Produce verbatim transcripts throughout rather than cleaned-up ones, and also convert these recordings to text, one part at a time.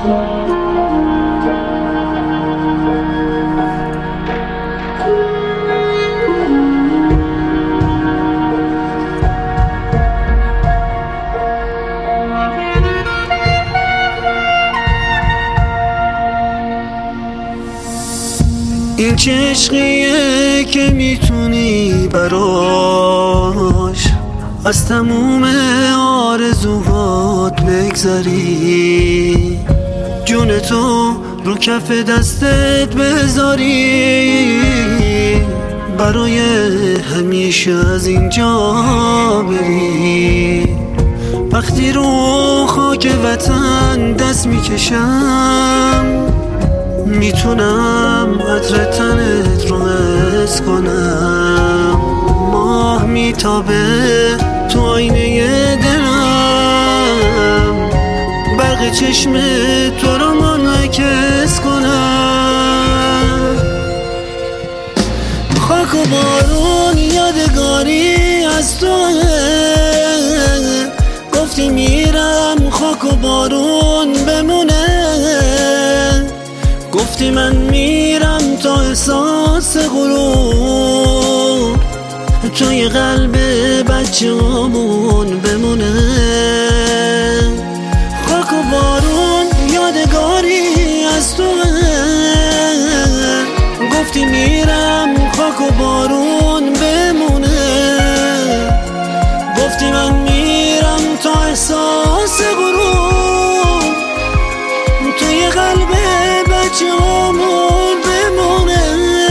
این چه عشقیه که میتونی براش از تموم آرزوهات بگذری، جون تو رو کف دستت بذاری، برای همیشه از اینجا بری. وقتی رو خاک وطن دست میکشم، میتونم عطر تنت رو حس کنم. ماه میتابه تو آینه دلم، برق چشم تو رو منعکس کنم. خاک و بارون یادگاری از تو، گفتی میرم خاک و بارون بمونه، گفتی من میرم تا احساس غرور توی قلب بچه هامون بمونه. خاک و بارون یادگاری از تو، گفتی میرم خاک و بارون بمونه، گفتی من میرم تا احساس غرور توی قلب بچه هامون بمونه.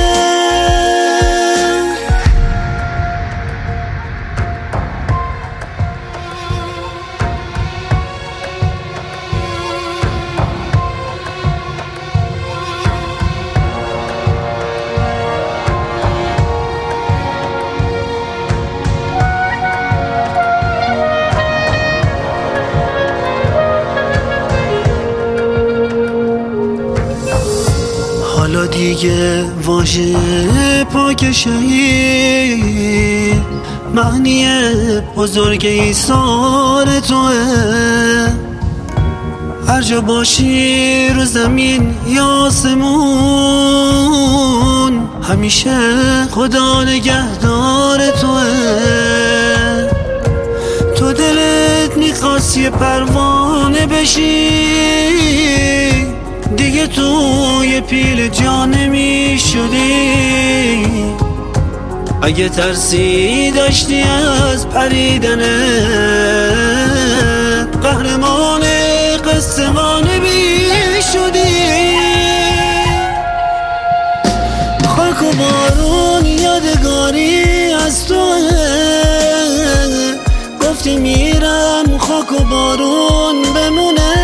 حالا دیگه واژه پاک شهید معنی بزرگ ایثار توه. هر جا باشی رو زمین یا آسمون، همیشه خدا نگهدار توه. تو دلت میخواست یه پروانه بشی، دیگه توی پیل جا نمی شدی. اگه ترسی داشتی از پریدنت، قهرمان قصه ما نمی شدی. خاک و بارون یادگاری از تو، گفتی میرم خاک و بارون بمونه،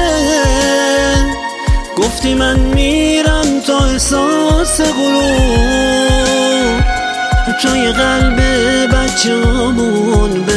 گفتی من میرم تا احساس غرور توی قلب بچه هامون